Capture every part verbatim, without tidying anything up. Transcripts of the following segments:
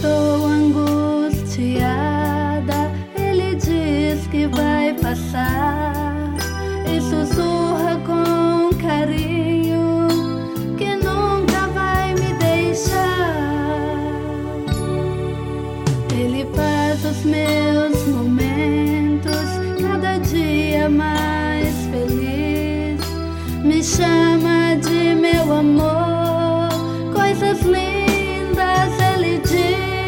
estou angustiada, ele diz que vai passar e sussurra com carinho que nunca vai me deixar. Ele faz os meus momentos cada dia mais feliz, me chama de meu amor, coisas lindas ele diz.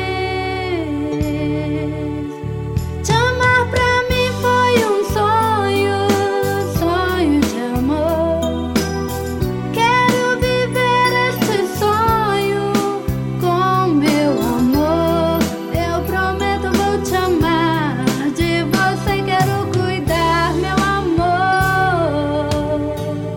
Te amar pra mim foi um sonho, sonho de amor. Quero viver este sonho com meu amor. Eu prometo vou te amar, de você quero cuidar, meu amor.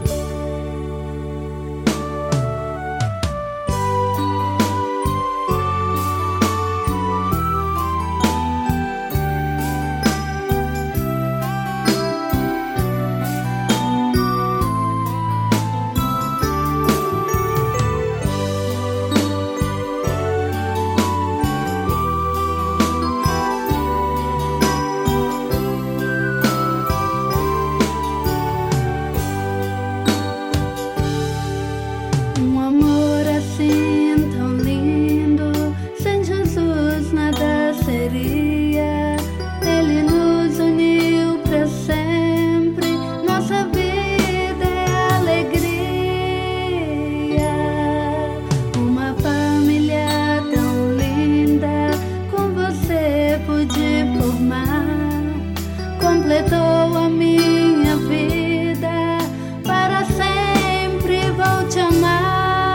Um amor assim tão lindo, sem Jesus nada seria. Ele nos uniu pra sempre, nossa vida é alegria. Uma família tão linda, com você pude formar, completou a minha vida, para sempre vou te amar.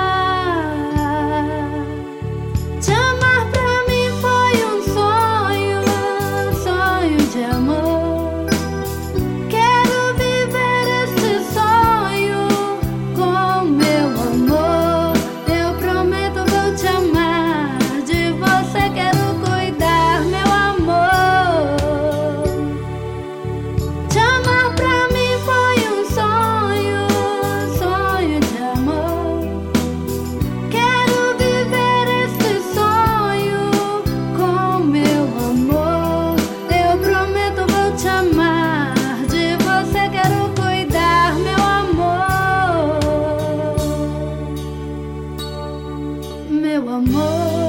Te amar pra mim foi um sonho, sonho de amor. Quero viver este sonho com meu amor. Eu prometo vou te amar, de você quero cuidar, meu amor. Te amar pra mim foi um sonho, sonho de amor. Quero viver este sonho com meu amor. Eu prometo vou te amar, de você quero cuidar, meu amor. Meu amor.